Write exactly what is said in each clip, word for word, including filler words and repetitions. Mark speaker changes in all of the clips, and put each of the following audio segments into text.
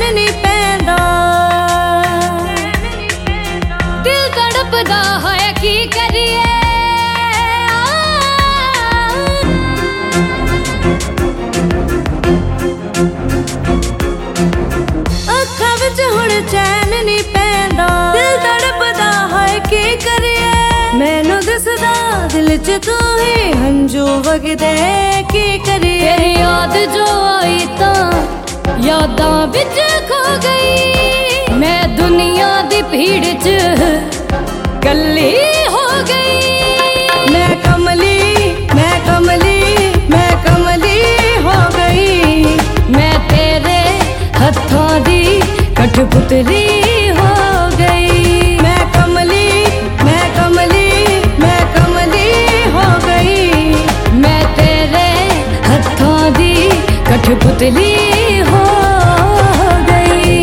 Speaker 1: चैन नहीं पैंदा, दिल तड़पदा है की करिए। अखां विच हुण चैन नहीं पैंदा, दिल तड़पदा है की करिए। मैनू दिसदा दिल च तू ही हंजू वगदे की करिए। तेरी याद जो आई तां यादां विच खो गई, मैं दुनिया दी भीड़ च कल्ली हो गई। मैं कमली मैं कमली मैं कमली हो गई, मैं तेरे हत्थों दी कठपुतली हो गई। मैं कमली मैं कमली मैं कमली हो गई, मैं तेरे हत्थों दी कठपुतली हो गई।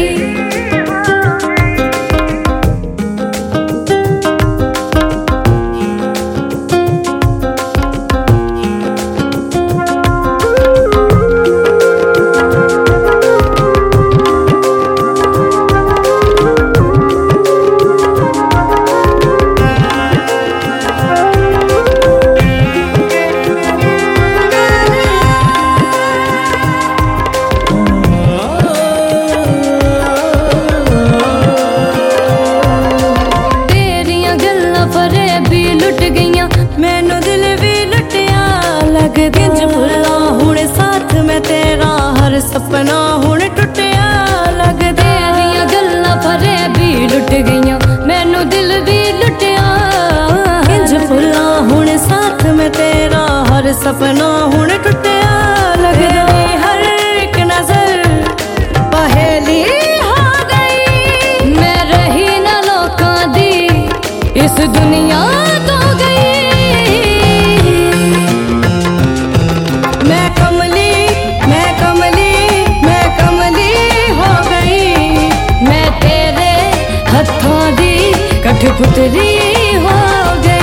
Speaker 1: मैनू दिल भी लुटिया लगदे ज भुला हुण साथ मैं तेरा, हर सपना हुण टुटिया लगदे। तेरियां गल्लां फरे भी लुट गईयां, मैनू दिल भी लुटिया इंज भुला हुण साथ मैं तेरा, हर सपना हुण टुटिया लगदे। हर एक नजर पहेली हो गई, मैं रही ना लोकां दी इस दुनिया तो गई। मैं कमली मैं कमली मैं कमली हो गई, मैं तेरे हत्थों दी कठपुतली हो गई।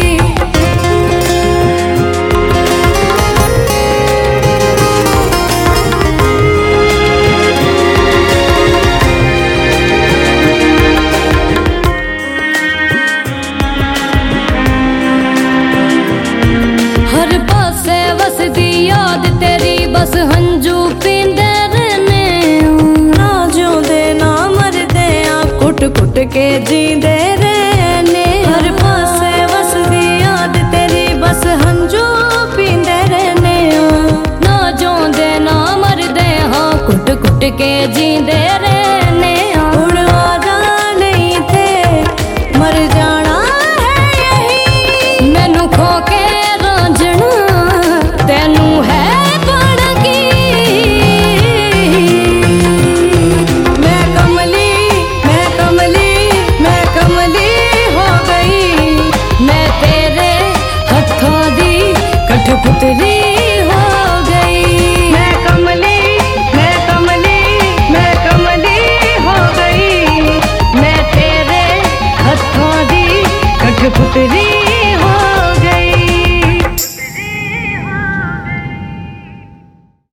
Speaker 1: हर पासे वसदी याद तेरी, बस हंजू पींदे रहने। ना जिउंदे ना मरदे आ, कुट कुट के जींदे रहने। हर पासे वसदी याद तेरी, बस हंजू पींदे रहने। ना जिउंदे ना मरदे हाँ, कुट कुट के जींदे रहने।